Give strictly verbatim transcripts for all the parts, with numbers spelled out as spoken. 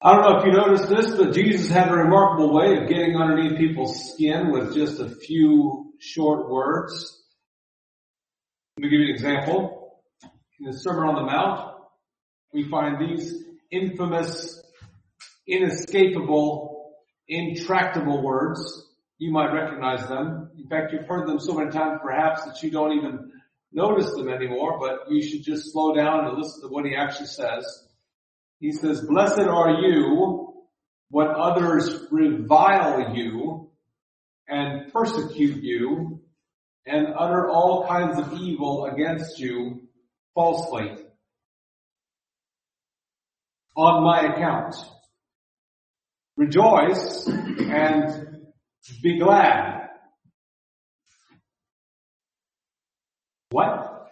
I don't know if you noticed this, but Jesus had a remarkable way of getting underneath people's skin with just a few short words. Let me give you an example. In the Sermon on the Mount, we find these infamous, inescapable, intractable words. You might recognize them. In fact, you've heard them so many times perhaps that you don't even notice them anymore, but you should just slow down and listen to what he actually says. He says, "Blessed are you when others revile you and persecute you and utter all kinds of evil against you falsely on my account. Rejoice and be glad." What?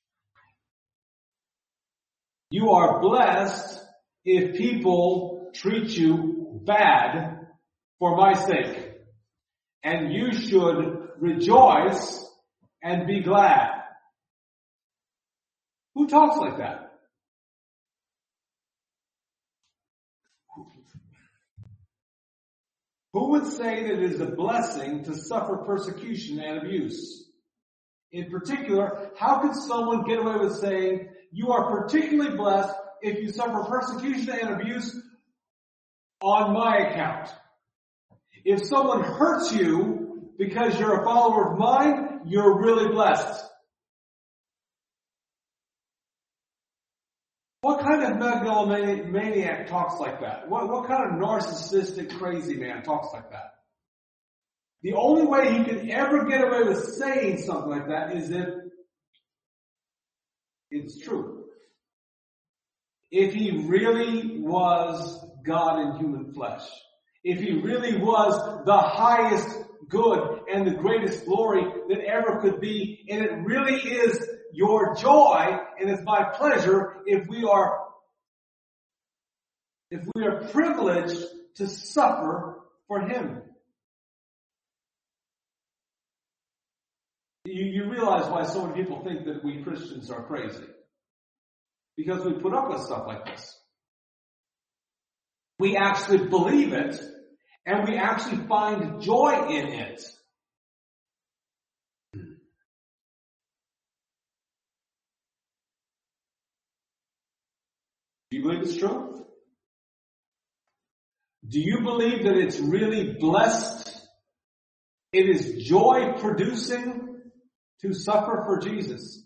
You are blessed if people treat you bad for my sake. And you should rejoice and be glad. Who talks like that? Who would say that it is a blessing to suffer persecution and abuse? In particular, how could someone get away with saying, you are particularly blessed if you suffer persecution and abuse on my account? If someone hurts you because you're a follower of mine, you're really blessed. What kind of megalomaniac talks like that? What, what kind of narcissistic crazy man talks like that? The only way he could ever get away with saying something like that is if it's true. If he really was God in human flesh. If he really was the highest good and the greatest glory that ever could be, and it really is your joy and it's my pleasure if we are if we are privileged to suffer for him. You, you realize why so many people think that we Christians are crazy. Because we put up with stuff like this. We actually believe it, and we actually find joy in it. Do you believe it's true? Do you believe that it's really blessed? It is joy producing to suffer for Jesus.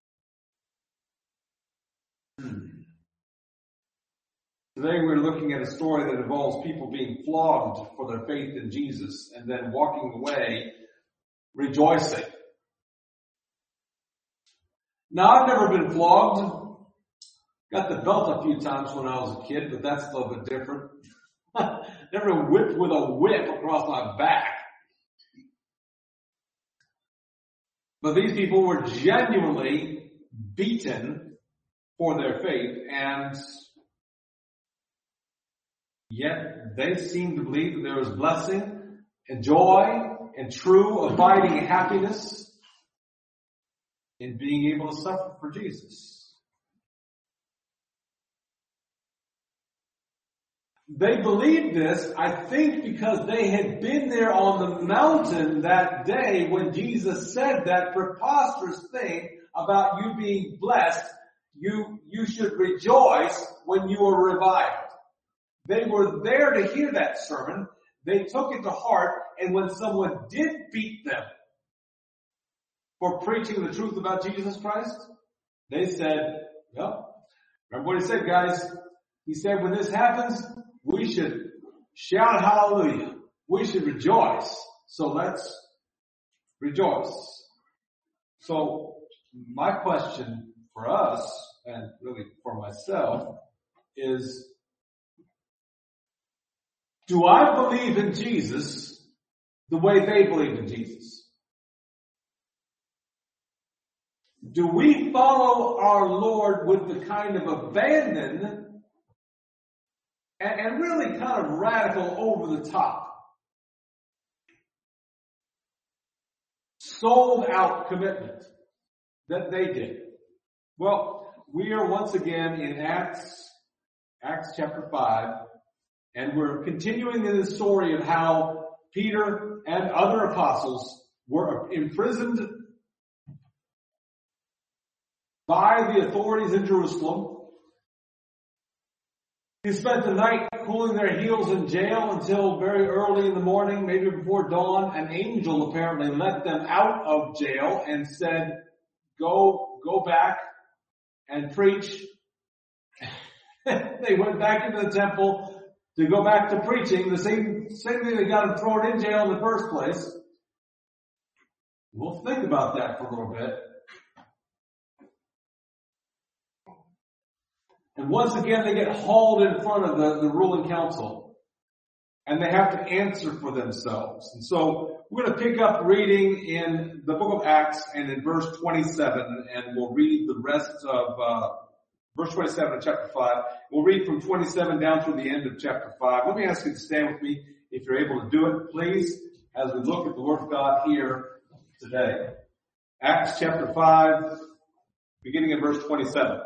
Today we're looking at a story that involves people being flogged for their faith in Jesus and then walking away rejoicing. Now, I've never been flogged. Got the belt a few times when I was a kid, but that's a little bit different. Never whipped with a whip across my back. But these people were genuinely beaten for their faith, and yet they seemed to believe that there was blessing and joy and true abiding happiness in being able to suffer for Jesus. They believed this, I think, because they had been there on the mountain that day when Jesus said that preposterous thing about you being blessed. You, you should rejoice when you are reviled. They were there to hear that sermon. They took it to heart, and when someone did beat them for preaching the truth about Jesus Christ, they said, well, remember what he said, guys? He said, when this happens, we should shout hallelujah. We should rejoice. So let's rejoice. So my question for us, and really for myself, is, do I believe in Jesus the way they believed in Jesus? Do we follow our Lord with the kind of abandon and, and really kind of radical over the top, sold out commitment that they did? Well, we are once again in Acts, Acts chapter five, And we're continuing in the story of how Peter and other apostles were imprisoned by the authorities in Jerusalem. He spent the night cooling their heels in jail until very early in the morning, maybe before dawn. An angel apparently let them out of jail and said, go, go back and preach. They went back into the temple to go back to preaching, the same, same thing that got them thrown in jail in the first place. We'll think about that for a little bit. And once again, they get hauled in front of the, the ruling council. And they have to answer for themselves. And so we're going to pick up reading in the book of Acts and in verse twenty-seven, and we'll read the rest of uh verse twenty-seven of chapter five. We'll read from twenty-seven down through the end of chapter five. Let me ask you to stand with me if you're able to do it, please, as we look at the Word of God here today. Acts chapter five, beginning in verse twenty-seven.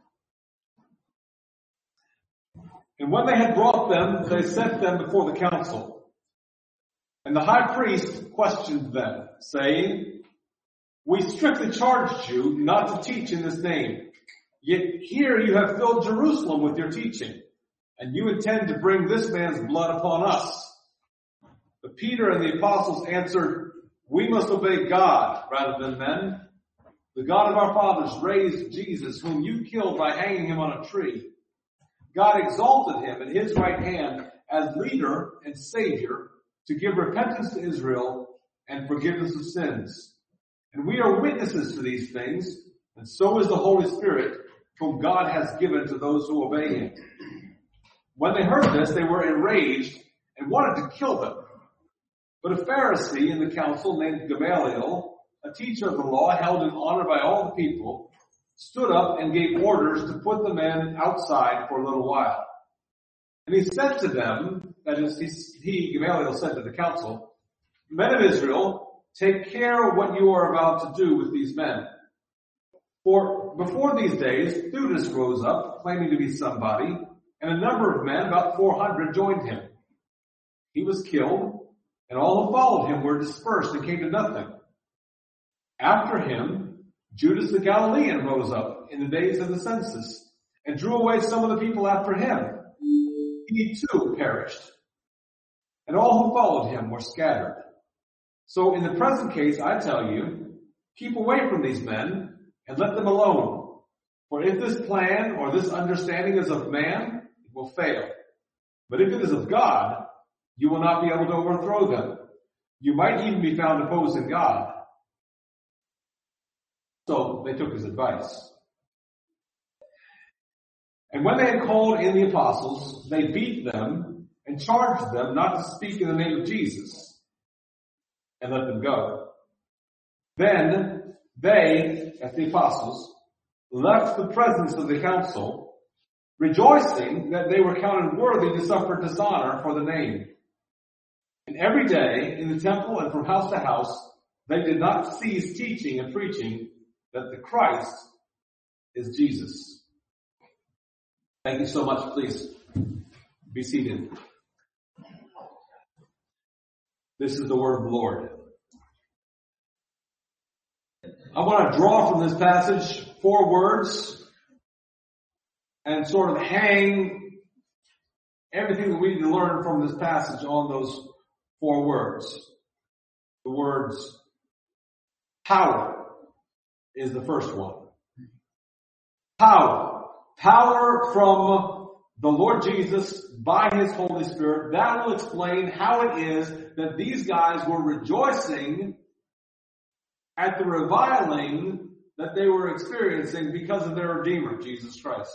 And when they had brought them, they set them before the council. And the high priest questioned them, saying, we strictly charged you not to teach in this name. Yet here you have filled Jerusalem with your teaching, and you intend to bring this man's blood upon us. But Peter and the apostles answered, we must obey God rather than men. The God of our fathers raised Jesus, whom you killed by hanging him on a tree. God exalted him at his right hand as leader and savior to give repentance to Israel and forgiveness of sins. And we are witnesses to these things, and so is the Holy Spirit, whom God has given to those who obey him. When they heard this, they were enraged and wanted to kill them. But a Pharisee in the council named Gamaliel, a teacher of the law held in honor by all the people, stood up and gave orders to put the men outside for a little while. And he said to them, that is, he, he, Gamaliel said to the council, men of Israel, take care what you are about to do with these men. For before these days, Theudas rose up, claiming to be somebody, and a number of men, about four hundred, joined him. He was killed, and all who followed him were dispersed and came to nothing. After him, Judas the Galilean rose up in the days of the census, and drew away some of the people after him. He too perished, and all who followed him were scattered. So in the present case, I tell you, keep away from these men, and let them alone. For if this plan or this understanding is of man, it will fail. But if it is of God, you will not be able to overthrow them. You might even be found opposing God. So they took his advice. And when they had called in the apostles, they beat them and charged them not to speak in the name of Jesus, and let them go. Then they, as the apostles, left the presence of the council, rejoicing that they were counted worthy to suffer dishonor for the name. And every day in the temple and from house to house, they did not cease teaching and preaching that the Christ is Jesus. Thank you so much. Please be seated. This is the word of the Lord. I want to draw from this passage four words and sort of hang everything that we need to learn from this passage on those four words. The words power is the first one. Power. Power from the Lord Jesus by his Holy Spirit. That will explain how it is that these guys were rejoicing at the reviling that they were experiencing because of their Redeemer, Jesus Christ.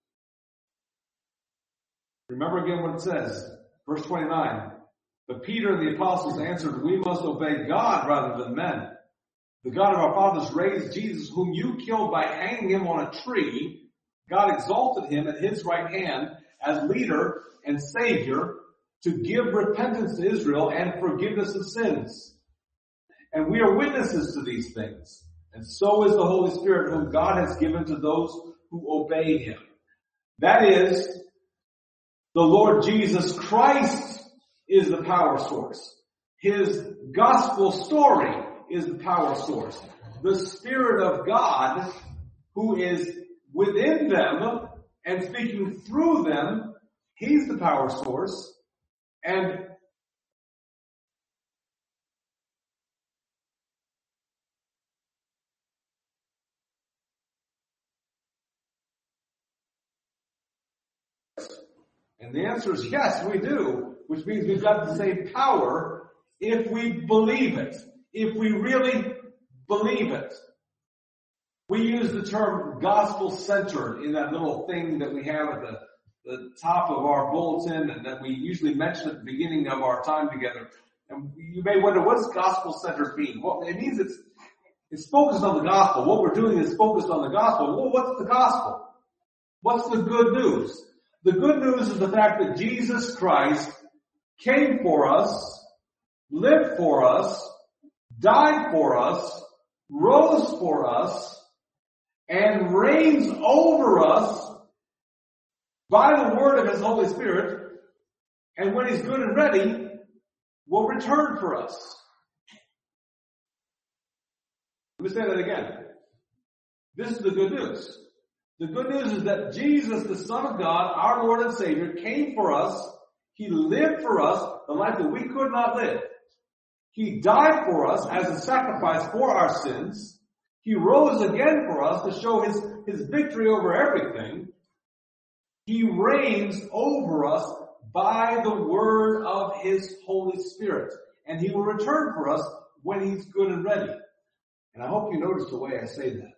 Remember again what it says, verse twenty-nine. But Peter and the apostles answered, we must obey God rather than men. The God of our fathers raised Jesus, whom you killed by hanging him on a tree. God exalted him at his right hand as leader and savior to give repentance to Israel and forgiveness of sins. And we are witnesses to these things. And so is the Holy Spirit, whom God has given to those who obey him. That is, The Lord Jesus Christ is the power source. His gospel story is the power source. The Spirit of God, who is within them and speaking through them, He's the power source. And And the answer is yes, we do, which means we've got the same power if we believe it, if we really believe it. We use the term gospel-centered in that little thing that we have at the, the top of our bulletin and that we usually mention at the beginning of our time together. And you may wonder, what does gospel-centered mean? Well, it means it's, it's focused on the gospel. What we're doing is focused on the gospel. Well, what's the gospel? What's the good news? The good news is the fact that Jesus Christ came for us, lived for us, died for us, rose for us, and reigns over us by the word of His Holy Spirit, and when He's good and ready, will return for us. Let me say that again. This is the good news. The good news is that Jesus, the Son of God, our Lord and Savior, came for us. He lived for us the life that we could not live. He died for us as a sacrifice for our sins. He rose again for us to show His, His victory over everything. He reigns over us by the word of His Holy Spirit. And He will return for us when He's good and ready. And I hope you notice the way I say that.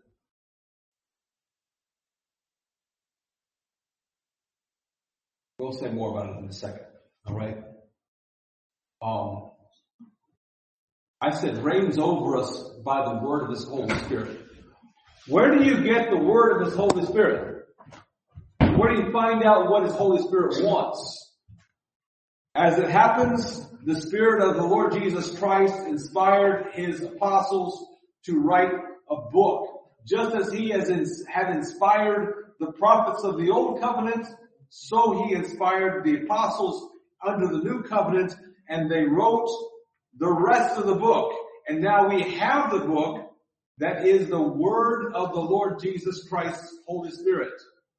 We'll say more about it in a second. All right? Um, I said reigns over us by the word of His Holy Spirit. Where do you get the word of His Holy Spirit? Where do you find out what His Holy Spirit wants? As it happens, the Spirit of the Lord Jesus Christ inspired His apostles to write a book. Just as He has ins- had inspired the prophets of the Old Covenant, so He inspired the apostles under the New Covenant, and they wrote the rest of the book. And now we have the book that is the word of the Lord Jesus Christ's Holy Spirit.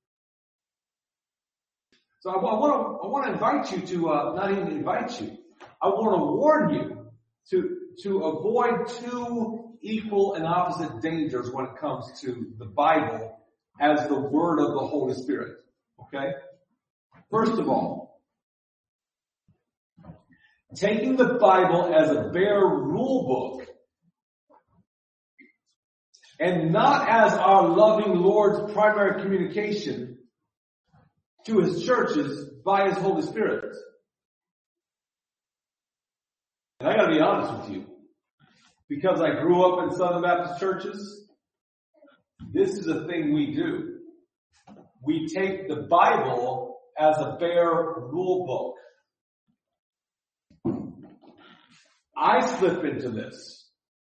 So I want to, I want to invite you to, uh, not even invite you, I want to warn you to, to avoid two equal and opposite dangers when it comes to the Bible as the word of the Holy Spirit. Okay? First of all, taking the Bible as a bare rule book and not as our loving Lord's primary communication to His churches by His Holy Spirit. And I gotta be honest with you, because I grew up in Southern Baptist churches, this is a thing we do. We take the Bible as a bare rule book. I slip into this.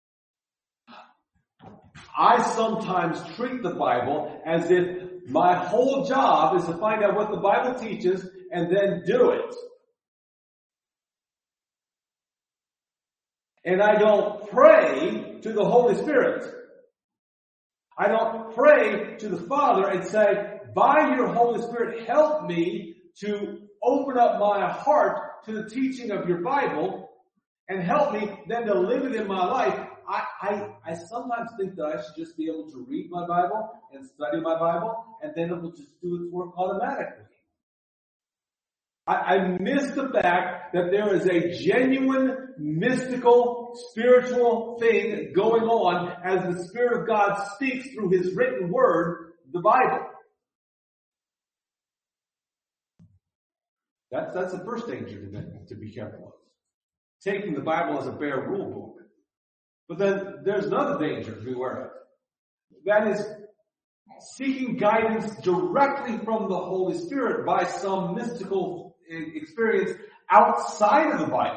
I sometimes treat the Bible as if my whole job is to find out what the Bible teaches and then do it. And I don't pray to the Holy Spirit. I don't pray to the Father and say, by your Holy Spirit, help me to open up my heart to the teaching of your Bible and help me then to live it in my life. I, I, I sometimes think that I should just be able to read my Bible and study my Bible and then it will just do its work automatically. I, I miss the fact that there is a genuine, mystical, spiritual thing going on as the Spirit of God speaks through His written word, the Bible. That's, that's the first danger to be, to be careful of. Taking the Bible as a bare rule book. But then there's another danger to be aware of. That is seeking guidance directly from the Holy Spirit by some mystical experience outside of the Bible.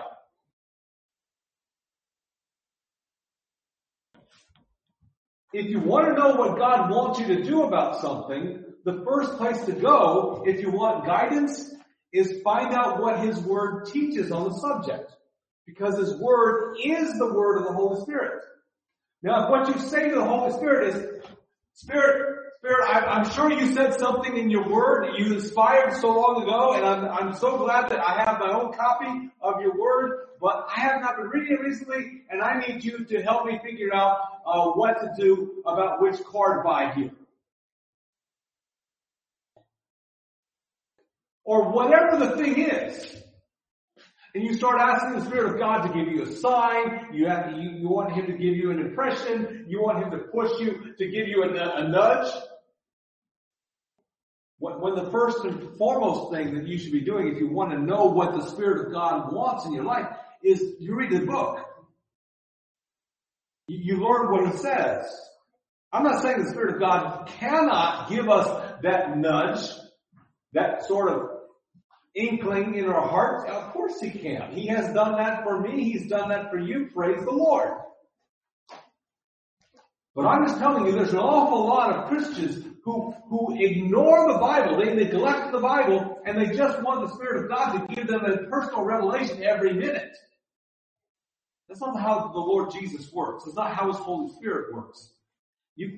If you want to know what God wants you to do about something, the first place to go, if you want guidance, is find out what His Word teaches on the subject. Because His Word is the Word of the Holy Spirit. Now, if what you say to the Holy Spirit is, Spirit, Spirit, I'm sure you said something in your Word that you inspired so long ago, and I'm, I'm so glad that I have my own copy of your Word, but I have not been reading it recently, and I need you to help me figure out uh, what to do about which card to buy here. Or whatever the thing is. And you start asking the Spirit of God to give you a sign. You have, you, you want Him to give you an impression. You want Him to push you, to give you a, a nudge. When, when the first and foremost thing that you should be doing if you want to know what the Spirit of God wants in your life is you read the book. You, you learn what He says. I'm not saying the Spirit of God cannot give us that nudge, that sort of inkling in our hearts. Of course He can. He has done that for me. He's done that for you. Praise the Lord. But I'm just telling you, there's an awful lot of Christians who, who ignore the Bible. They neglect the Bible, and they just want the Spirit of God to give them a personal revelation every minute. That's not how the Lord Jesus works. That's not how His Holy Spirit works. You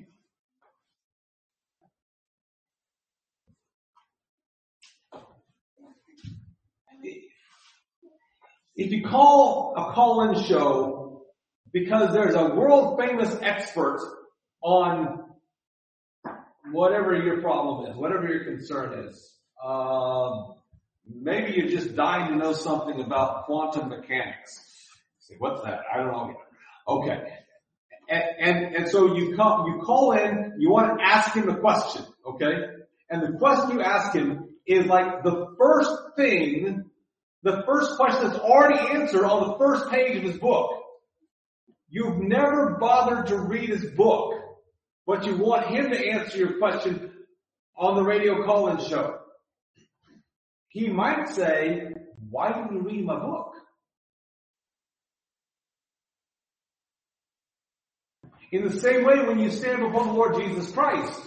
If you call a call-in show because there's a world-famous expert on whatever your problem is, whatever your concern is, um, maybe you're just dying to know something about quantum mechanics. Say, what's that? I don't know. Okay. And, and, and so you come, you call in, you want to ask him a question, okay? And the question you ask him is like the first thing The first question that's already answered on the first page of his book. You've never bothered to read his book, but you want him to answer your question on the radio call-in show. He might say, why didn't you read my book? In the same way, when you stand before the Lord Jesus Christ,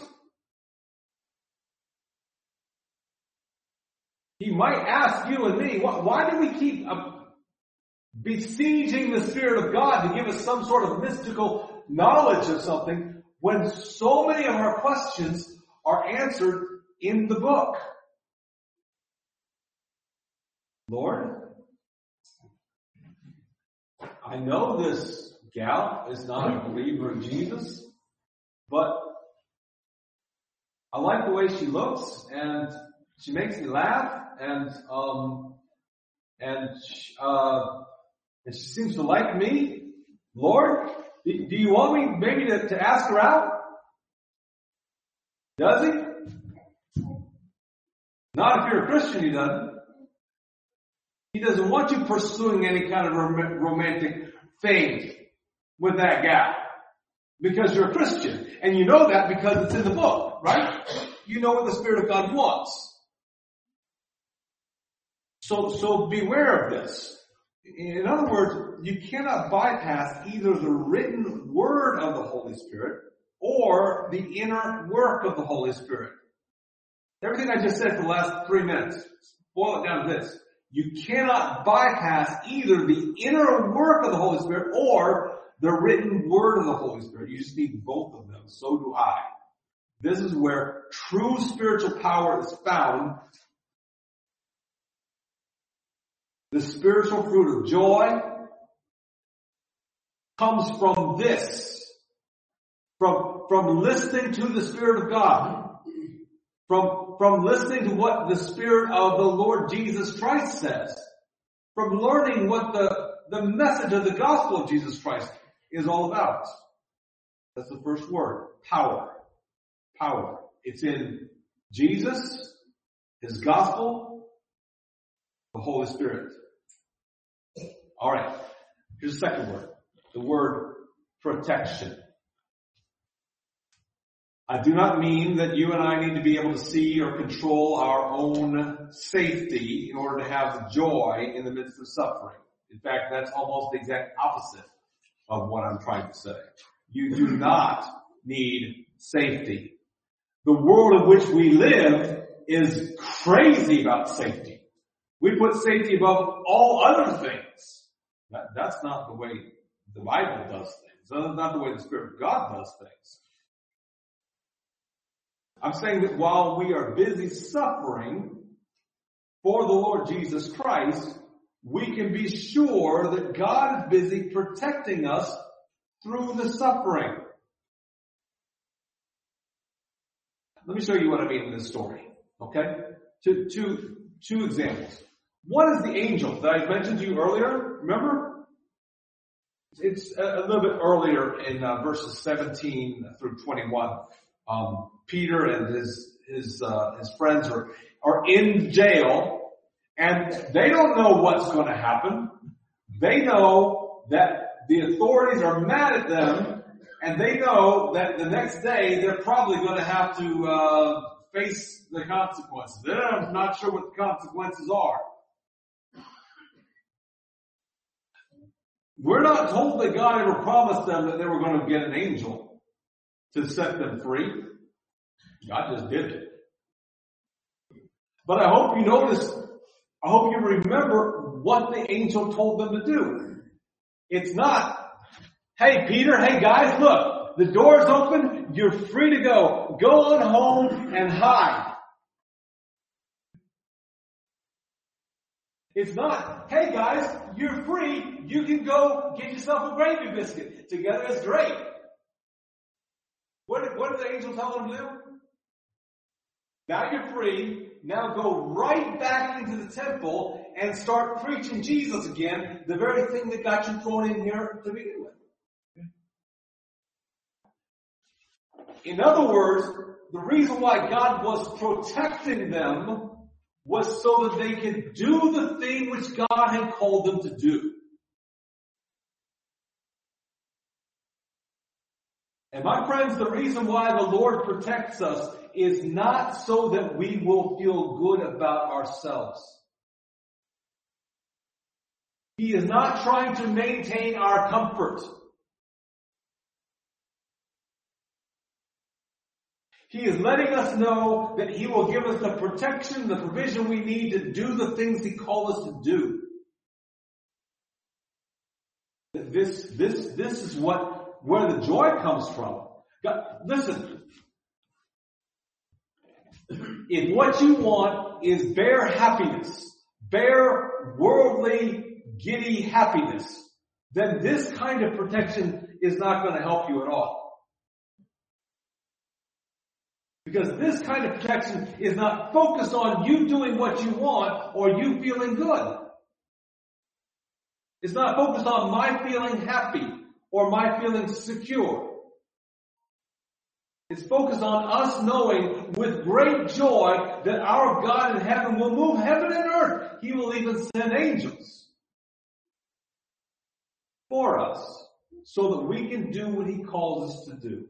He might ask you and me, why do we keep besieging the Spirit of God to give us some sort of mystical knowledge of something when so many of our questions are answered in the book? Lord, I know this gal is not a believer in Jesus, but I like the way she looks and she makes me laugh. And, um, and, uh, and she seems to like me. Lord, do you want me maybe to, to ask her out? Does He? Not if you're a Christian, He doesn't. He doesn't want you pursuing any kind of rom- romantic thing with that gal. Because you're a Christian. And you know that because it's in the book, right? You know what the Spirit of God wants. So, so beware of this. In other words, you cannot bypass either the written word of the Holy Spirit or the inner work of the Holy Spirit. Everything I just said for the last three minutes, boil it down to this. You cannot bypass either the inner work of the Holy Spirit or the written word of the Holy Spirit. You just need both of them. So do I. This is where true spiritual power is found. The spiritual fruit of joy comes from this, from, from listening to the Spirit of God, from, from listening to what the Spirit of the Lord Jesus Christ says, from learning what the, the message of the gospel of Jesus Christ is all about. That's the first word, power. Power. It's in Jesus, His gospel, the Holy Spirit. All right. Here's the second word. The word protection. I do not mean that you and I need to be able to see or control our own safety in order to have joy in the midst of suffering. In fact, that's almost the exact opposite of what I'm trying to say. You do not need safety. The world in which we live is crazy about safety. We put safety above all other things. That, that's not the way the Bible does things. That's not the way the Spirit of God does things. I'm saying that while we are busy suffering for the Lord Jesus Christ, we can be sure that God is busy protecting us through the suffering. Let me show you what I mean in this story. Okay? Two, two, two examples. One is the angel that I mentioned to you earlier. Remember? It's a, a little bit earlier in uh, verses seventeen through twenty-one. Um, Peter and his his uh, his friends are are in jail, and they don't know what's going to happen. They know that the authorities are mad at them, and they know that the next day they're probably going to have to uh, face the consequences. They're not sure what the consequences are. We're not told that God ever promised them that they were going to get an angel to set them free. God just did it. But I hope you notice, I hope you remember what the angel told them to do. It's not, hey Peter, hey guys, look, the door's open, you're free to go. Go on home and hide. It's not, hey guys, you're free, you can go get yourself a gravy biscuit. Together is great. What did, what did the angel tell them to do? Now you're free, now go right back into the temple and start preaching Jesus again, the very thing that got you thrown in here to begin with. In other words, the reason why God was protecting them was so that they could do the thing which God had called them to do. And my friends, the reason why the Lord protects us is not so that we will feel good about ourselves. He is not trying to maintain our comfort. He is letting us know that He will give us the protection, the provision we need to do the things He called us to do. This, this, this is what, where the joy comes from. God, listen. If what you want is bare happiness, bare worldly, giddy happiness, then this kind of protection is not going to help you at all. Because this kind of protection is not focused on you doing what you want or you feeling good. It's not focused on my feeling happy or my feeling secure. It's focused on us knowing with great joy that our God in heaven will move heaven and earth. He will even send angels for us so that we can do what He calls us to do.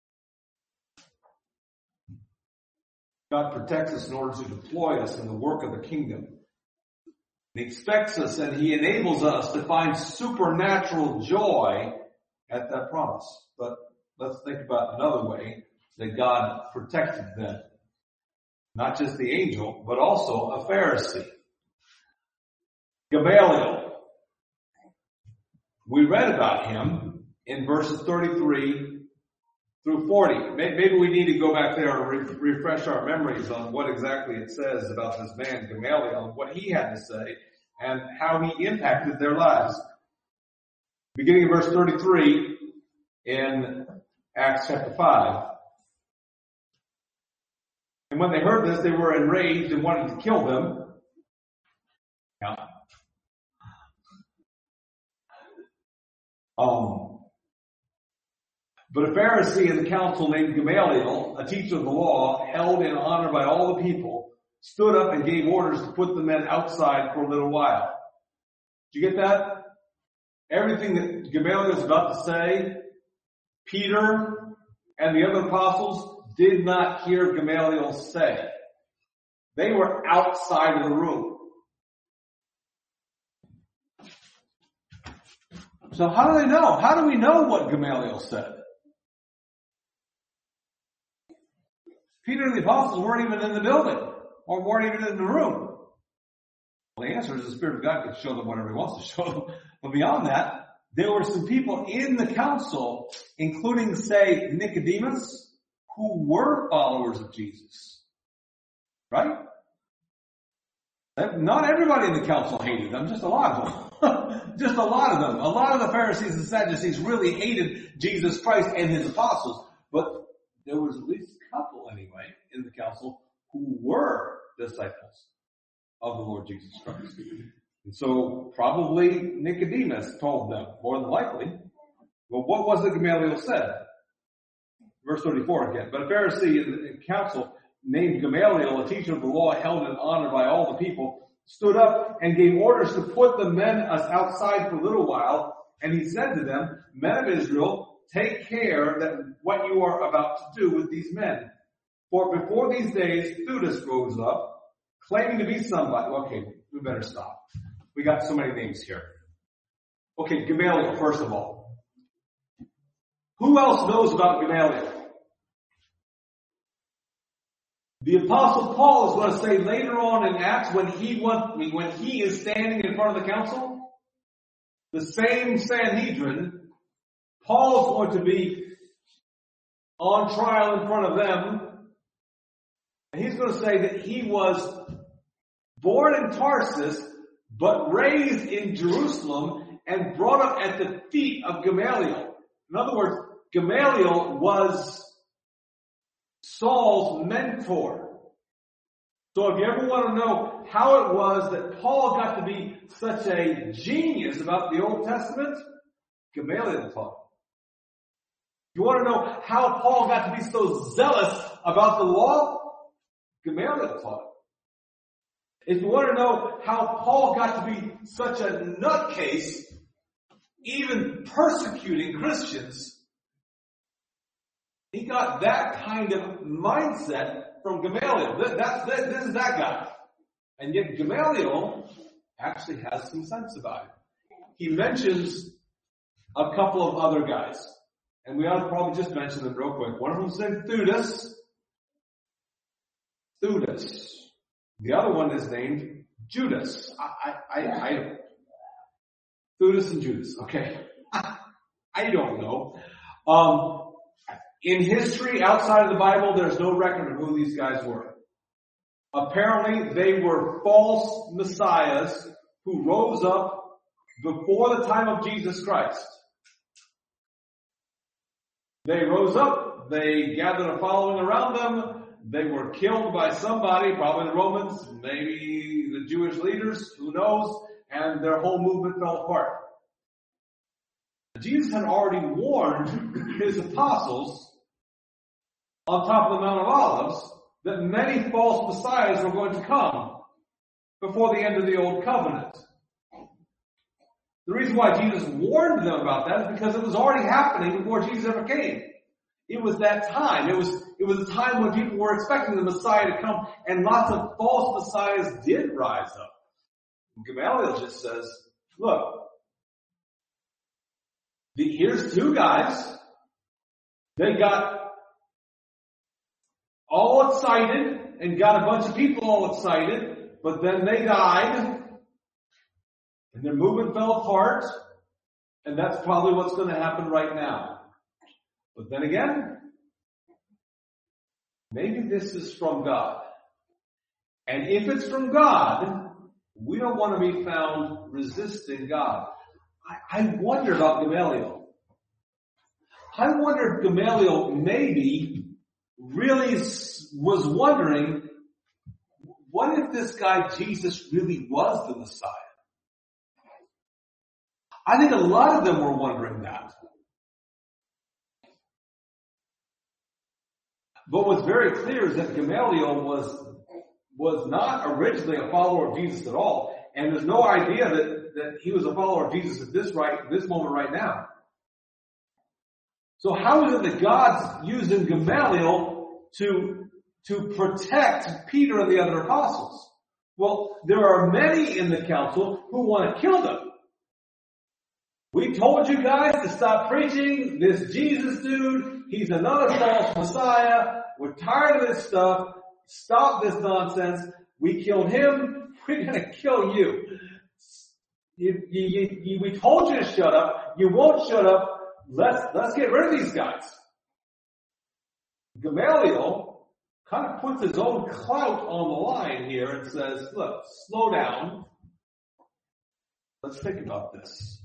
God protects us in order to deploy us in the work of the kingdom. He expects us and He enables us to find supernatural joy at that promise. But let's think about another way that God protected them. Not just the angel, but also a Pharisee. Gamaliel. We read about him in verses thirty-three through forty. Maybe we need to go back there and re- refresh our memories on what exactly it says about this man, Gamaliel, what he had to say, and how he impacted their lives. Beginning in verse thirty-three in Acts chapter five. And when they heard this, they were enraged and wanted to kill them. Yeah. Um, But a Pharisee in the council named Gamaliel, a teacher of the law, held in honor by all the people, stood up and gave orders to put the men outside for a little while. Did you get that? Everything that Gamaliel was about to say, Peter and the other apostles did not hear Gamaliel say. They were outside of the room. So how do they know? How do we know what Gamaliel said? Peter and the apostles weren't even in the building, or weren't even in the room. Well, the answer is the Spirit of God can show them whatever He wants to show them. But beyond that, there were some people in the council, including, say, Nicodemus, who were followers of Jesus. Right? Not everybody in the council hated them, just a lot of them. Just a lot of them. A lot of the Pharisees and Sadducees really hated Jesus Christ and His apostles. But there was at least a couple, anyway, in the council who were disciples of the Lord Jesus Christ. And so probably Nicodemus told them, more than likely. Well, what was it Gamaliel said? Verse thirty-four again. But a Pharisee in the council named Gamaliel, a teacher of the law held in honor by all the people, stood up and gave orders to put the men outside for a little while. And he said to them, men of Israel, take care that what you are about to do with these men. For before these days, Theudas rose up, claiming to be somebody. Okay, we better stop. We got so many names here. Okay, Gamaliel, first of all. Who else knows about Gamaliel? The Apostle Paul is going to say later on in Acts, when he went, when he is standing in front of the council, the same Sanhedrin, Paul is going to be on trial in front of them, and he's going to say that he was born in Tarsus, but raised in Jerusalem and brought up at the feet of Gamaliel. In other words, Gamaliel was Saul's mentor. So if you ever want to know how it was that Paul got to be such a genius about the Old Testament, Gamaliel taught him. You want to know how Paul got to be so zealous about the law? Gamaliel taught him. If you want to know how Paul got to be such a nutcase, even persecuting Christians, he got that kind of mindset from Gamaliel. That, that, that, this is that guy. And yet Gamaliel actually has some sense about it. He mentions a couple of other guys. And we ought to probably just mention them real quick. One of them said Theudas. Theudas. The other one is named Judas. I, I, I, I Theudas and Judas. Okay. I don't know. Um, in history, outside of the Bible, there's no record of who these guys were. Apparently, they were false messiahs who rose up before the time of Jesus Christ. They rose up, they gathered a following around them, they were killed by somebody, probably the Romans, maybe the Jewish leaders, who knows, and their whole movement fell apart. Jesus had already warned his apostles on top of the Mount of Olives that many false messiahs were going to come before the end of the Old Covenant. The reason why Jesus warned them about that is because it was already happening before Jesus ever came. It was that time. It was, it was a time when people were expecting the Messiah to come, and lots of false messiahs did rise up. And Gamaliel just says, look, the, here's two guys. They got all excited and got a bunch of people all excited, but then they died. And their movement fell apart, and that's probably what's going to happen right now. But then again, maybe this is from God. And if it's from God, we don't want to be found resisting God. I, I wonder about Gamaliel. I wonder if Gamaliel maybe really was wondering, what if this guy Jesus really was the Messiah? I think a lot of them were wondering that. But what's very clear is that Gamaliel was, was not originally a follower of Jesus at all. And there's no idea that, that he was a follower of Jesus at this right, this moment right now. So how is it that God's using Gamaliel to, to protect Peter and the other apostles? Well, there are many in the council who want to kill them. We told you guys to stop preaching this Jesus dude. He's another false Messiah. We're tired of this stuff. Stop this nonsense. We killed him. we're going to kill you. You, you, you, you. We told you to shut up. You won't shut up. Let's, let's get rid of these guys. Gamaliel kind of puts his own clout on the line here and says, look, slow down. Let's think about this.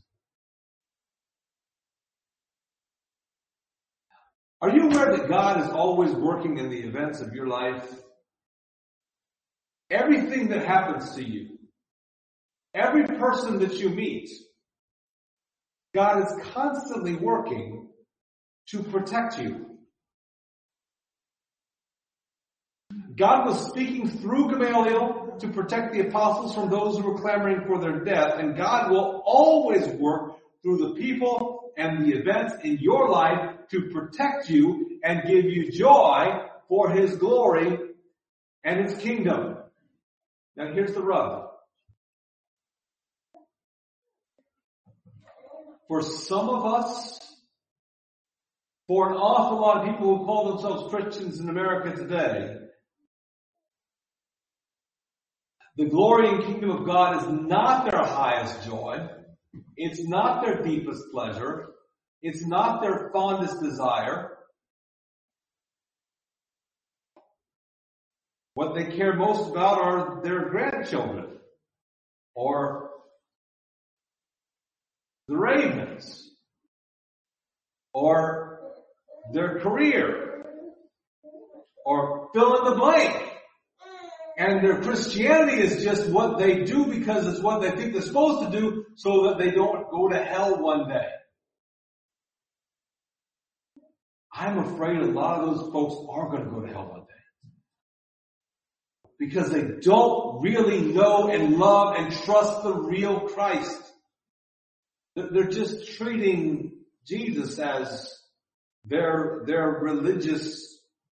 Are you aware that God is always working in the events of your life? Everything that happens to you, every person that you meet, God is constantly working to protect you. God was speaking through Gamaliel to protect the apostles from those who were clamoring for their death, and God will always work through the people and the events in your life to protect you and give you joy for His glory and His kingdom. Now here's the rub. For some of us, for an awful lot of people who call themselves Christians in America today, the glory and kingdom of God is not their highest joy. It's not their deepest pleasure. It's not their fondest desire. What they care most about are their grandchildren or the Ravens or their career or fill in the blank. And their Christianity is just what they do because it's what they think they're supposed to do so that they don't go to hell one day. I'm afraid a lot of those folks are going to go to hell one day. Because they don't really know and love and trust the real Christ. They're just treating Jesus as their, their religious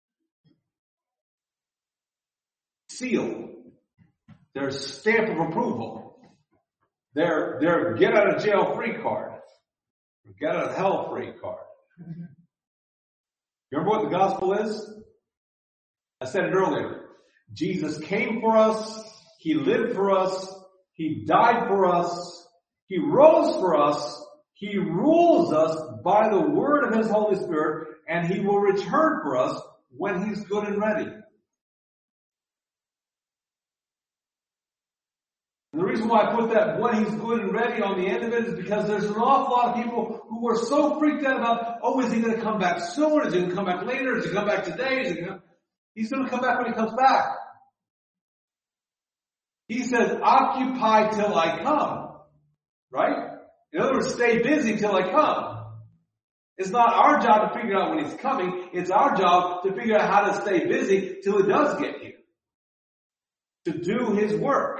seal, their stamp of approval, their, their get out of jail free card, get out of hell free card. You remember what the gospel is? I said it earlier. Jesus came for us. He lived for us. He died for us. He rose for us. He rules us by the word of His Holy Spirit, and He will return for us when He's good and ready. And the reason why I put that when He's good and ready on the end of it is because there's an awful lot of people who are so freaked out about, oh, is He going to come back soon? Is He going to come back later? Is He going to come back today? Is He going to... He's going to come back when He comes back. He says, occupy till I come. Right? In other words, stay busy till I come. It's not our job to figure out when He's coming. It's our job to figure out how to stay busy till He does get here. To do His work.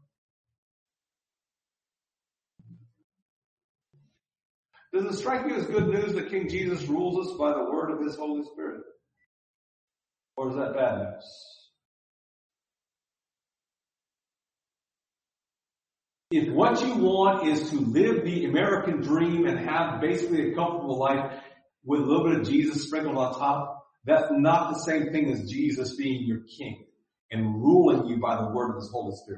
Does it strike you as good news that King Jesus rules us by the word of His Holy Spirit? Or is that bad news? If what you want is to live the American dream and have basically a comfortable life with a little bit of Jesus sprinkled on top, that's not the same thing as Jesus being your king and ruling you by the word of His Holy Spirit.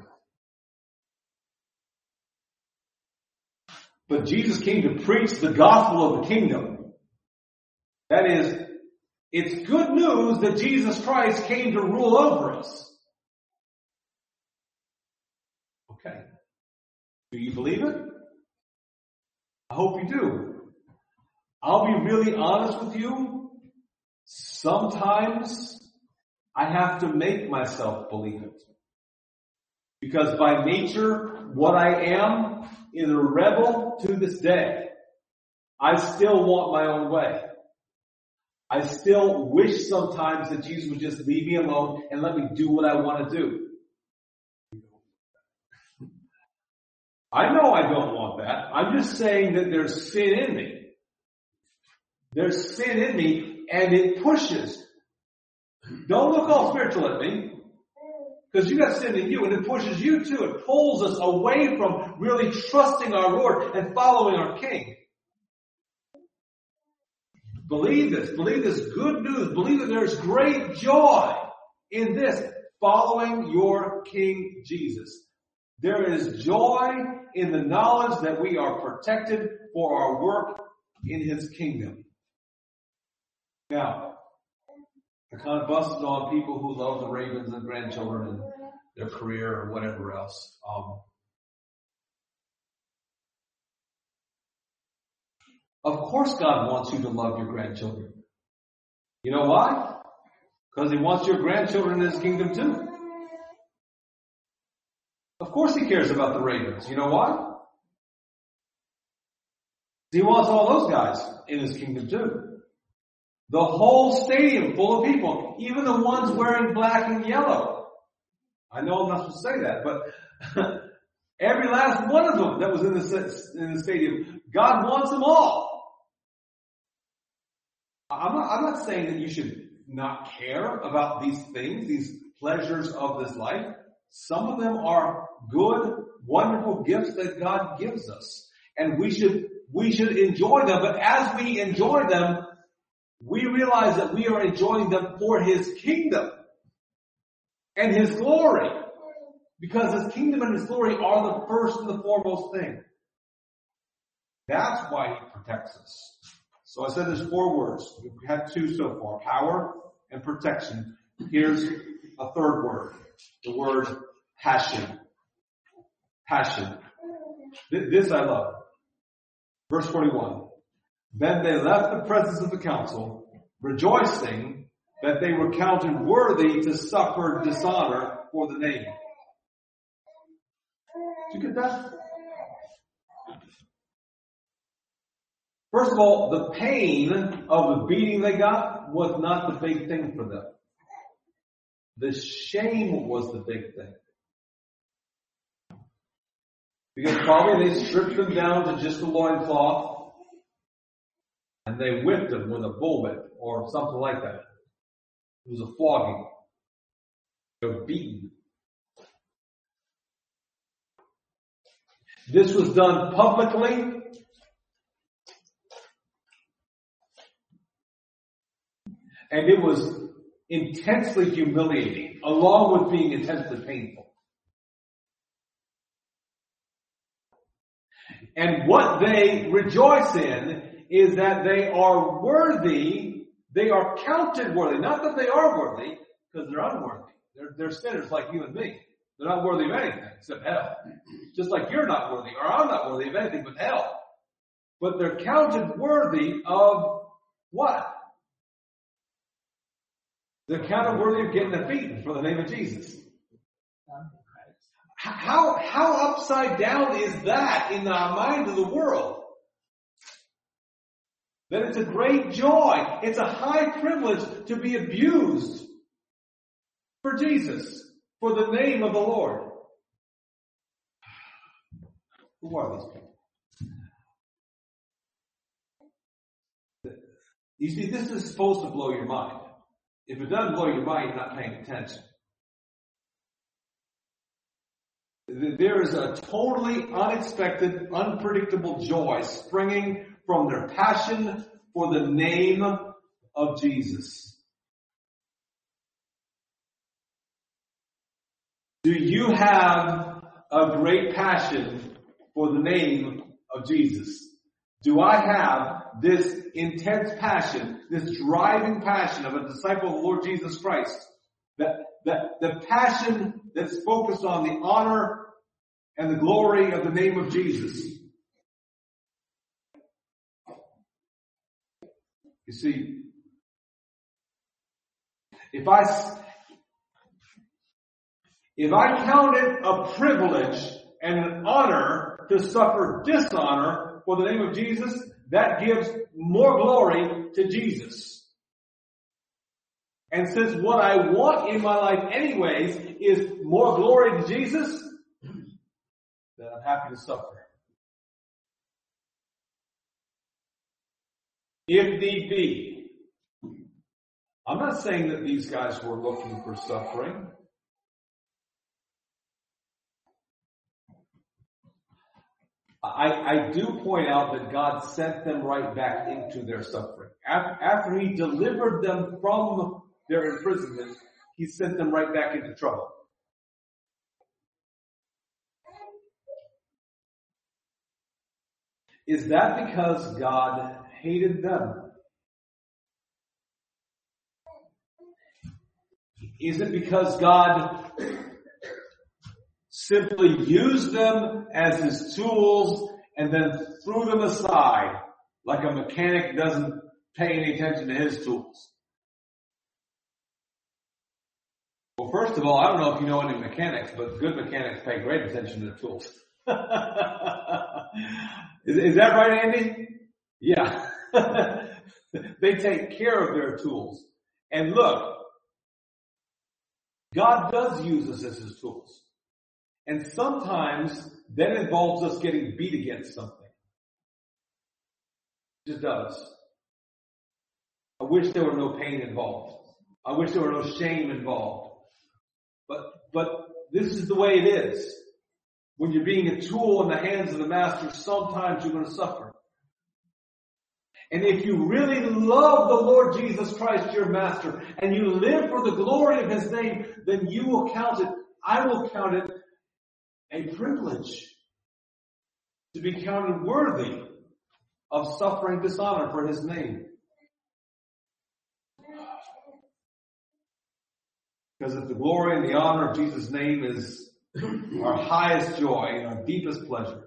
But Jesus came to preach the gospel of the kingdom. That is, it's good news that Jesus Christ came to rule over us. Okay. Do you believe it? I hope you do. I'll be really honest with you. Sometimes I have to make myself believe it. Because by nature, what I am is a rebel to this day. I still want my own way. I still wish sometimes that Jesus would just leave me alone and let me do what I want to do. I know I don't want that. I'm just saying that there's sin in me. There's sin in me and it pushes. Don't look all spiritual at me. Because you got sin in you and it pushes you too. It pulls us away from really trusting our Lord and following our King. Believe this. Believe this good news. Believe that there's great joy in this. Following your King Jesus. There is joy in the knowledge that we are protected for our work in His kingdom. Now, I kind of busted on people who love the Ravens and grandchildren and their career or whatever else. Um, of course God wants you to love your grandchildren. You know why? Because He wants your grandchildren in His kingdom too. Of course He cares about the Ravens. You know why? He wants all those guys in His kingdom too. The whole stadium full of people, even the ones wearing black and yellow. I know I'm not supposed to say that, but every last one of them that was in the, in the stadium, God wants them all. I'm not, I'm not saying that you should not care about these things, these pleasures of this life. Some of them are good, wonderful gifts that God gives us. And we should, we should enjoy them. But as we enjoy them, we realize that we are enjoying them for His kingdom and His glory. Because His kingdom and His glory are the first and the foremost thing. That's why He protects us. So I said there's four words. We've had two so far. Power and protection. Here's a third word. The word passion. Passion. This I love. Verse forty-one. Then they left the presence of the council, rejoicing that they were counted worthy to suffer dishonor for the name. Did you get that? First of all, the pain of the beating they got was not the big thing for them. The shame was the big thing. Because probably they stripped them down to just a loincloth and they whipped them with a bullwhip or something like that. It was a flogging. They were beaten. This was done publicly. And it was intensely humiliating, along with being intensely painful. And what they rejoice in is that they are worthy, they are counted worthy. Not that they are worthy, because they're unworthy. They're, they're sinners like you and me. They're not worthy of anything except hell. Just like you're not worthy, or I'm not worthy of anything but hell. But they're counted worthy of what? They're counted worthy of getting a beating for the name of Jesus. How, how upside down is that in the mind of the world? That it's a great joy. It's a high privilege to be abused for Jesus, for the name of the Lord. Who are these people? You see, this is supposed to blow your mind. If it doesn't blow your mind, you're not paying attention. There is a totally unexpected, unpredictable joy springing from their passion for the name of Jesus. Do you have a great passion for the name of Jesus? Do I have this intense passion, this driving passion of a disciple of the Lord Jesus Christ? That, that the passion that's focused on the honor and the glory of the name of Jesus. You see, if I, if I count it a privilege and an honor to suffer dishonor for the name of Jesus, that gives more glory to Jesus. And since what I want in my life anyways is more glory to Jesus, then I'm happy to suffer. If need be. I'm not saying that these guys were looking for suffering. I, I do point out that God sent them right back into their suffering. After, after He delivered them from their imprisonment, He sent them right back into trouble. Is that because God hated them? Is it because God simply used them as his tools and then threw them aside like a mechanic doesn't pay any attention to his tools? Well, first of all, I don't know if you know any mechanics, but good mechanics pay great attention to their tools. is, is that right, Andy? Yeah. They take care of their tools. And look, God does use us as his tools. And sometimes that involves us getting beat against something. It just does. I wish there were no pain involved. I wish there were no shame involved. But, but this is the way it is. When you're being a tool in the hands of the master, sometimes you're going to suffer. And if you really love the Lord Jesus Christ, your master, and you live for the glory of his name, then you will count it, I will count it a privilege to be counted worthy of suffering dishonor for his name. Because if the glory and the honor of Jesus' name is our highest joy and our deepest pleasure,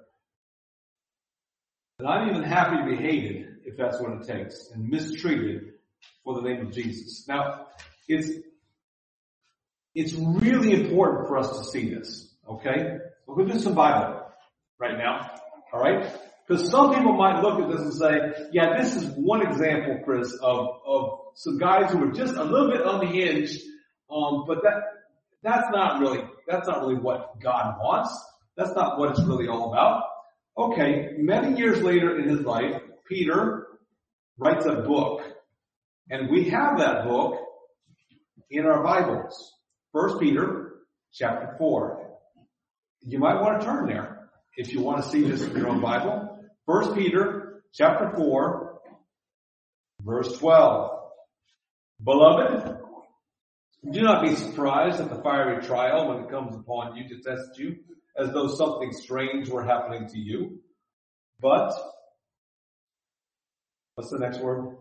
then I'm even happy to be hated if that's what it takes, and mistreated for the name of Jesus. Now, it's it's really important for us to see this, okay? We're going to do some Bible right now, all right? Because some people might look at this and say, yeah, this is one example, Chris, of, of some guys who are just a little bit unhinged, um, but that that's not really that's not really what God wants. That's not what it's really all about. Okay, many years later in his life, Peter writes a book, and we have that book in our Bibles. First Peter chapter four. You might want to turn there if you want to see this in your own Bible. First Peter chapter four, verse twelve. Beloved, do not be surprised at the fiery trial when it comes upon you to test you, as though something strange were happening to you. But, what's the next word?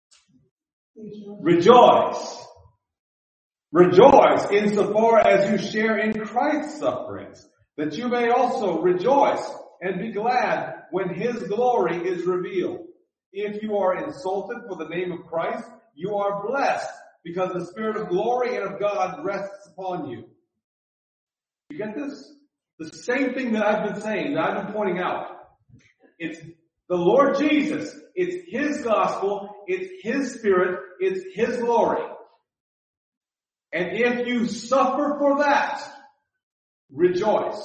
Rejoice. Rejoice insofar as you share in Christ's sufferings, that you may also rejoice and be glad when his glory is revealed. If you are insulted for the name of Christ, you are blessed, because the Spirit of glory and of God rests upon you. You get this? The same thing that I've been saying, that I've been pointing out. It's the Lord Jesus. It's his gospel. It's his Spirit. It's his glory. And if you suffer for that, rejoice.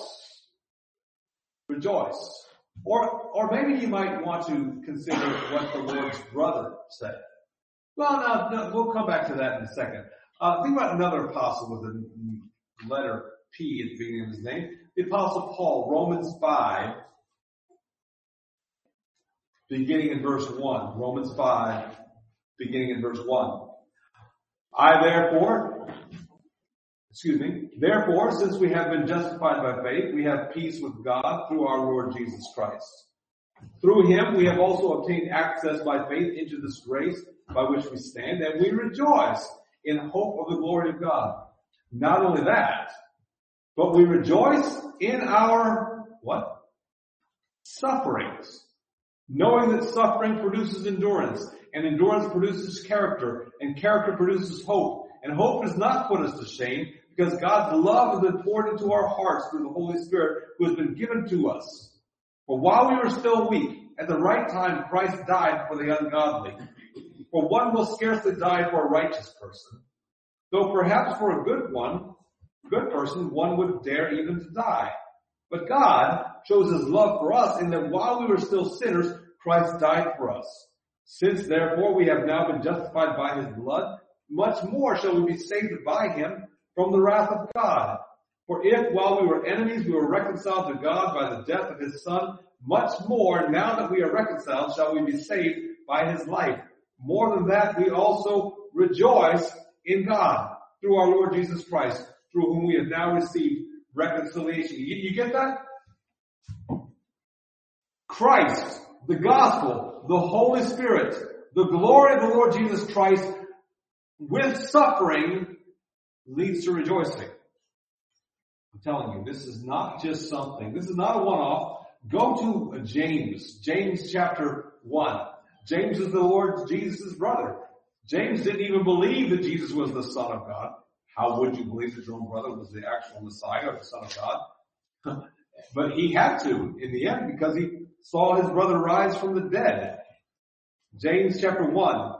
Rejoice. Or, or maybe you might want to consider what the Lord's brother said. Well, no, no, we'll come back to that in a second. Uh, think about another apostle with a letter P at the beginning of his name. The apostle Paul, Romans five, beginning in verse one. Romans five, beginning in verse one. I therefore, excuse me, therefore, since we have been justified by faith, we have peace with God through our Lord Jesus Christ. Through him we have also obtained access by faith into this grace by which we stand, and we rejoice in hope of the glory of God. Not only that, but we rejoice in our, what? Sufferings, knowing that suffering produces endurance, and endurance produces character, and character produces hope. And hope does not put us to shame, because God's love has been poured into our hearts through the Holy Spirit who has been given to us. For while we were still weak, at the right time Christ died for the ungodly. For one will scarcely die for a righteous person, though perhaps for a good one, good person, one would dare even to die. But God shows his love for us in that while we were still sinners, Christ died for us. Since therefore we have now been justified by his blood, much more shall we be saved by him from the wrath of God. For if while we were enemies we were reconciled to God by the death of his Son, much more now that we are reconciled shall we be saved by his life. More than that, we also rejoice in God through our Lord Jesus Christ, through whom we have now received reconciliation. You, you get that? Christ the gospel, the Holy Spirit, the glory of the Lord Jesus Christ with suffering leads to rejoicing. I'm telling you, this is not just something. This is not a one-off. Go to James, James chapter one. James is the Lord Jesus' brother. James didn't even believe that Jesus was the Son of God. How would you believe that your own brother was the actual Messiah or the Son of God? But he had to in the end because he saw his brother rise from the dead. James chapter one,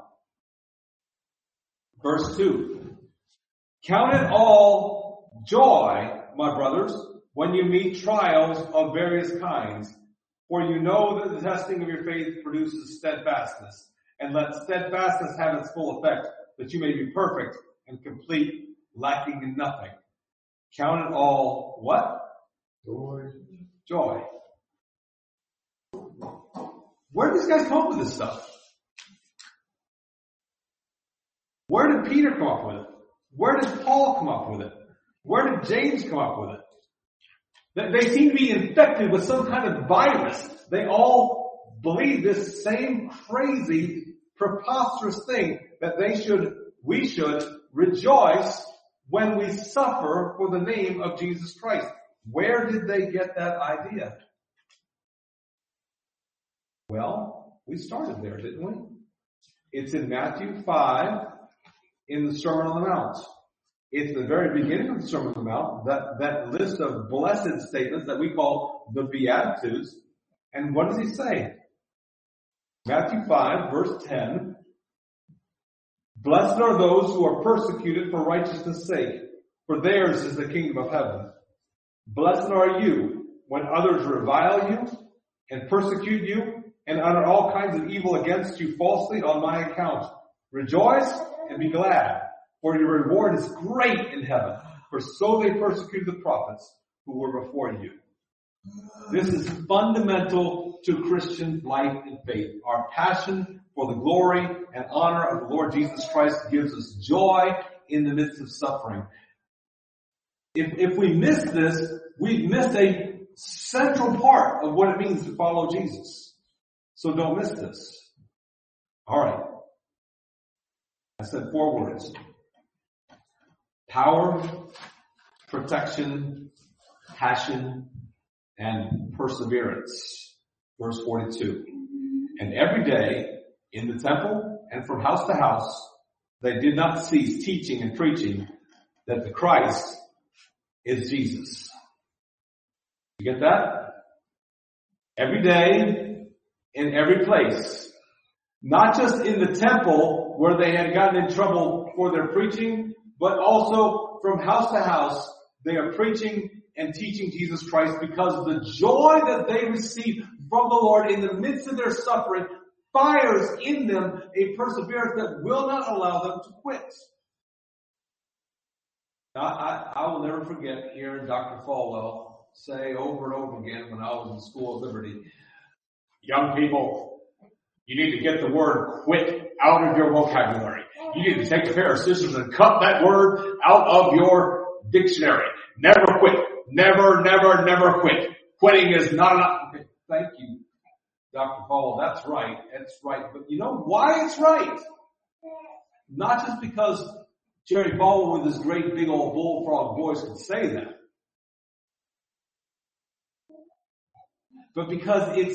verse two. Count it all joy, my brothers, when you meet trials of various kinds, for you know that the testing of your faith produces steadfastness. And let steadfastness have its full effect, that you may be perfect and complete, lacking in nothing. Count it all what? Joy. Joy. Where did these guys come up with this stuff? Where did Peter come up with it? Where did Paul come up with it? Where did James come up with it? They seem to be infected with some kind of virus. They all believe this same crazy, preposterous thing that they should, we should rejoice when we suffer for the name of Jesus Christ. Where did they get that idea? Well, we started there, didn't we? It's in Matthew five in the Sermon on the Mount. It's the very beginning of the Sermon on the Mount, that, that list of blessed statements that we call the Beatitudes. And what does he say? Matthew five, verse ten. Blessed are those who are persecuted for righteousness' sake, for theirs is the kingdom of heaven. Blessed are you when others revile you and persecute you and utter all kinds of evil against you falsely on my account. Rejoice and be glad, for your reward is great in heaven, for so they persecuted the prophets who were before you. This is fundamental to Christian life and faith. Our passion for the glory and honor of the Lord Jesus Christ gives us joy in the midst of suffering. If, if we miss this, we've missed a central part of what it means to follow Jesus. So don't miss this. All right. I said four words. Power, protection, passion, and perseverance. Verse forty-two. And every day in the temple and from house to house, they did not cease teaching and preaching that the Christ is Jesus. You get that? Every day, in every place. Not just in the temple where they had gotten in trouble for their preaching, but also from house to house, they are preaching and teaching Jesus Christ because the joy that they receive from the Lord in the midst of their suffering fires in them a perseverance that will not allow them to quit. Now, I, I will never forget hearing Doctor Falwell say over and over again when I was in School of Liberty, young people, you need to get the word quit out of your vocabulary. You need to take a pair of scissors and cut that word out of your dictionary. Never quit. Never, never, never quit. Quitting is not enough. Okay, thank you, Doctor Falwell. That's right. That's right. But you know why it's right? Not just because Jerry Falwell with his great big old bullfrog voice could say that, but because it's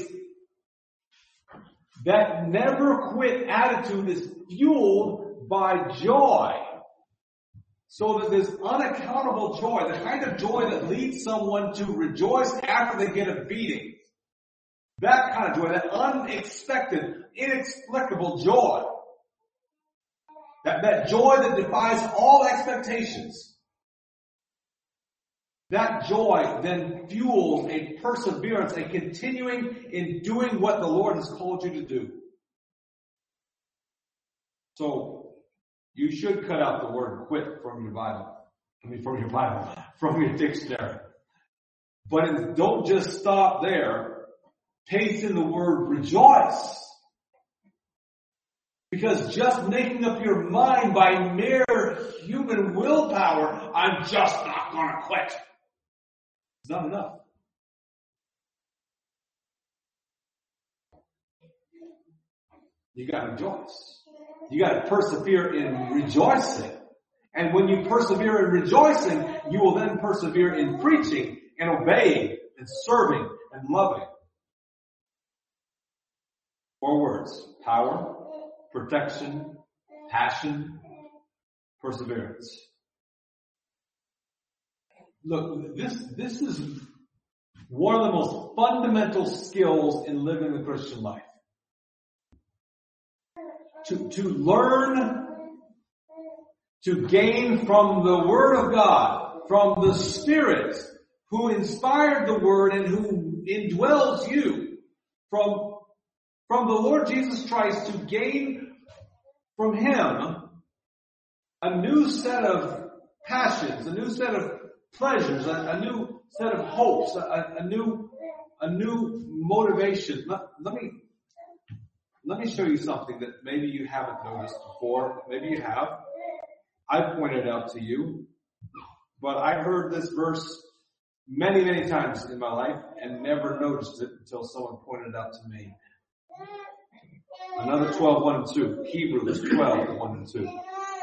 that never quit attitude is fueled by joy. So that this unaccountable joy, the kind of joy that leads someone to rejoice after they get a beating, that kind of joy, that unexpected, inexplicable joy, that, that joy that defies all expectations, that joy then fuels a perseverance, a continuing in doing what the Lord has called you to do. So, you should cut out the word quit from your Bible. I mean, from your Bible, from your dictionary. But don't just stop there. Paste in the word rejoice. Because just making up your mind by mere human willpower, I'm just not going to quit, is not enough. You got to rejoice. You got to persevere in rejoicing. And when you persevere in rejoicing, you will then persevere in preaching and obeying and serving and loving. Four words: power, protection, passion, perseverance. Look, this, this is one of the most fundamental skills in living the Christian life. To, to learn, to gain from the Word of God, from the Spirit who inspired the Word and who indwells you, from, from the Lord Jesus Christ, to gain from Him a new set of passions, a new set of pleasures, a, a new set of hopes, a, a new, a new motivation. Let, let me, let me show you something that maybe you haven't noticed before. Maybe you have. I pointed it out to you, but I heard this verse many, many times in my life and never noticed it until someone pointed it out to me. Another twelve, one and two. Hebrews twelve, one and two.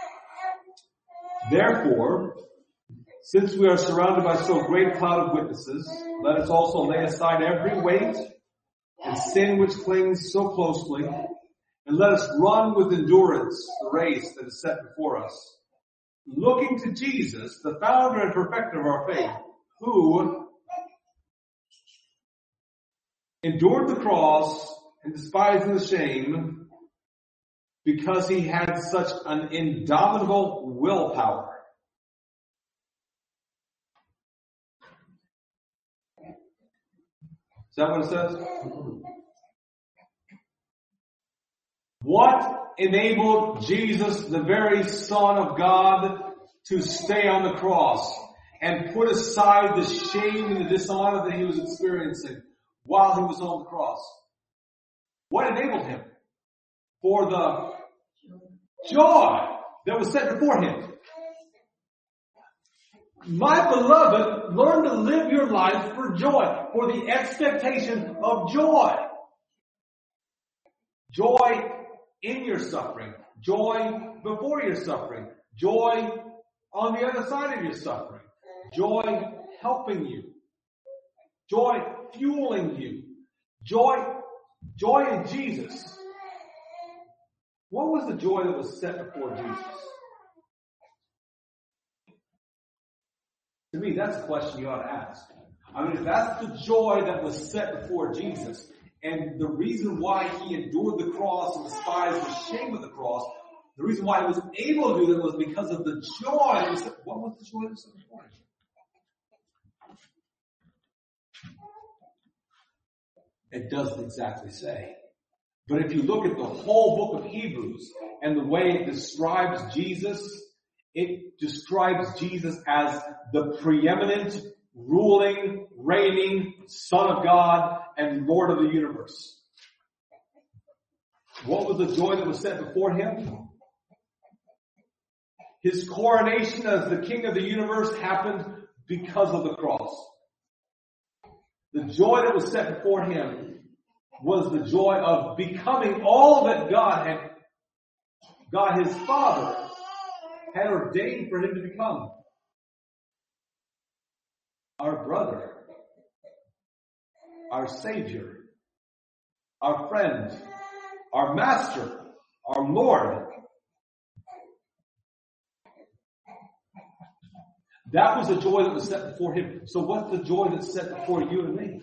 Therefore, since we are surrounded by so great a cloud of witnesses, let us also lay aside every weight and sin which clings so closely, and let us run with endurance the race that is set before us, looking to Jesus, the founder and perfecter of our faith, who endured the cross and despised the shame, because he had such an indomitable willpower. Is that what it says? What enabled Jesus, the very Son of God, to stay on the cross and put aside the shame and the dishonor that he was experiencing while he was on the cross? What enabled him? For the joy that was set before him. My beloved, learn to live your life for joy, for the expectation of joy. Joy in your suffering, joy before your suffering, joy on the other side of your suffering, joy helping you, joy fueling you, joy, joy in Jesus. What was the joy that was set before Jesus? To me, that's a question you ought to ask. I mean, if that's the joy that was set before Jesus, and the reason why he endured the cross and despised the shame of the cross, the reason why he was able to do that was because of the joy that was set. What was the joy that was set before him? It doesn't exactly say. But if you look at the whole book of Hebrews and the way it describes Jesus, it describes Jesus as the preeminent, ruling, reigning Son of God and Lord of the universe. What was the joy that was set before him? His coronation as the King of the universe happened because of the cross. The joy that was set before him was the joy of becoming all that God had, God his Father, had ordained for him to become. Our brother, our Savior, our friend, our Master, our Lord. That was the joy that was set before him. So what's the joy that's set before you and me?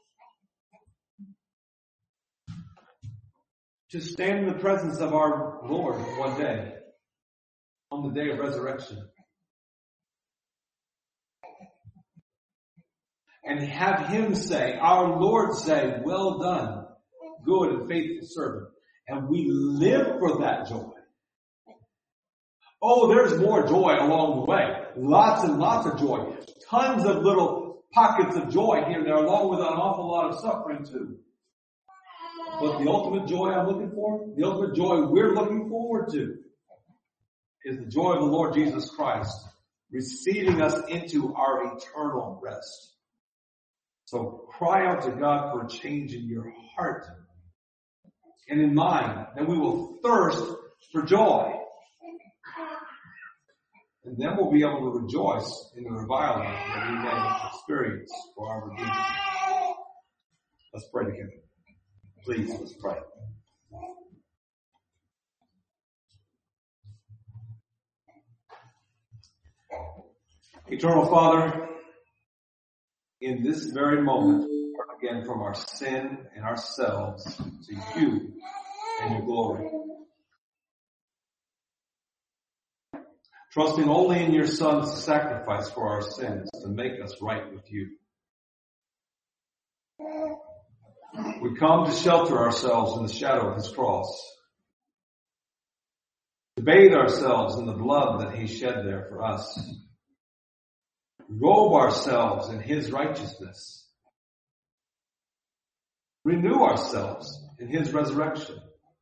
To stand in the presence of our Lord one day, on the day of resurrection, and have him say, our Lord say, well done, good and faithful servant. And we live for that joy. Oh, there's more joy along the way. Lots and lots of joy. Tons of little pockets of joy here and there, along with an awful lot of suffering too. But the ultimate joy I'm looking for, the ultimate joy we're looking forward to, is the joy of the Lord Jesus Christ receiving us into our eternal rest. So cry out to God for a change in your heart, and in mind, that we will thirst for joy. And then we'll be able to rejoice in the reviling that we may experience for our Redeemer. Let's pray together. Please, let's pray. Eternal Father, in this very moment, again from our sin and ourselves to you and your glory. Trusting only in your Son's sacrifice for our sins to make us right with you. We come to shelter ourselves in the shadow of his cross, to bathe ourselves in the blood that he shed there for us, robe ourselves in his righteousness, renew ourselves in his resurrection,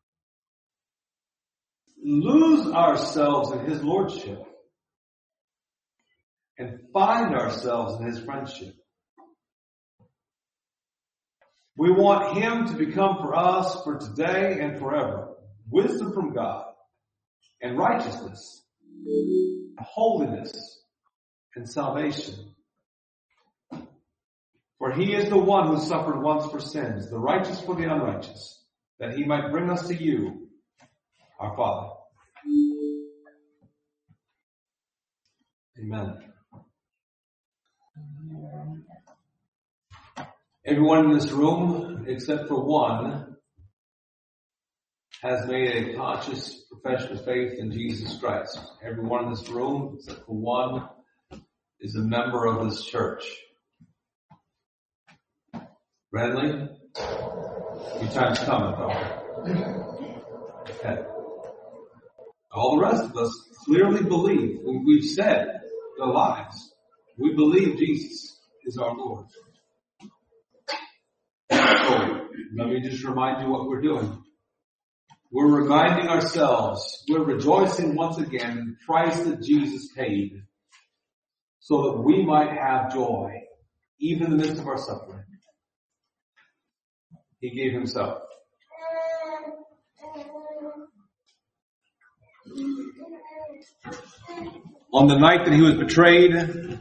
lose ourselves in his lordship, and find ourselves in his friendship. We want him to become for us, for today and forever, wisdom from God, and righteousness, holiness, and salvation. For he is the one who suffered once for sins, the righteous for the unrighteous, that he might bring us to you, our Father. Amen. Everyone in this room, except for one, has made a conscious profession of faith in Jesus Christ. Everyone in this room, except for one, is a member of this church. Bradley, your time's coming, though. Okay. All the rest of us clearly believe, we've said their lives, we believe Jesus is our Lord. So, let me just remind you what we're doing. We're reminding ourselves, we're rejoicing once again in the price that Jesus paid so that we might have joy, even in the midst of our suffering. He gave himself. On the night that he was betrayed,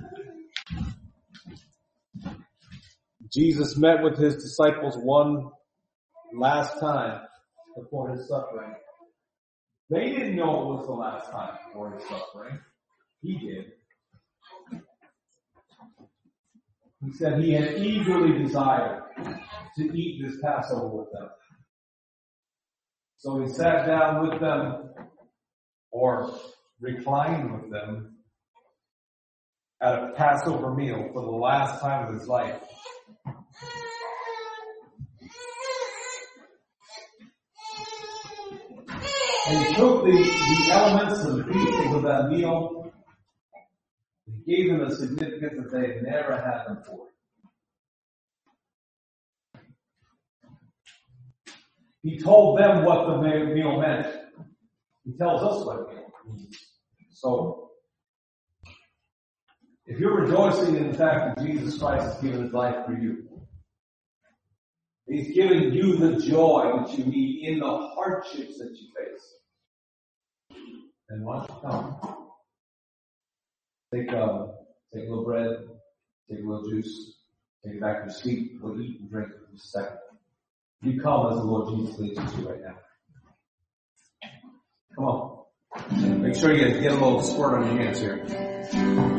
Jesus met with his disciples one last time before his suffering. They didn't know it was the last time before his suffering. He did. He said he had eagerly desired to eat this Passover with them. So he sat down with them, or reclined with them, at a Passover meal for the last time of his life. And he took the, the elements and the pieces of that meal, and he gave them a significance that they had never had before. He told them what the meal meant. He tells us what it means. So, if you're rejoicing in the fact that Jesus Christ has given his life for you, he's giving you the joy that you need in the hardships that you face, then why don't you come? Take, uh, take a little bread, take a little juice, take it back to your seat, we'll eat and drink in just a second. You come as the Lord Jesus leads you to right now. Come on. Make sure you get a little squirt on your hands here.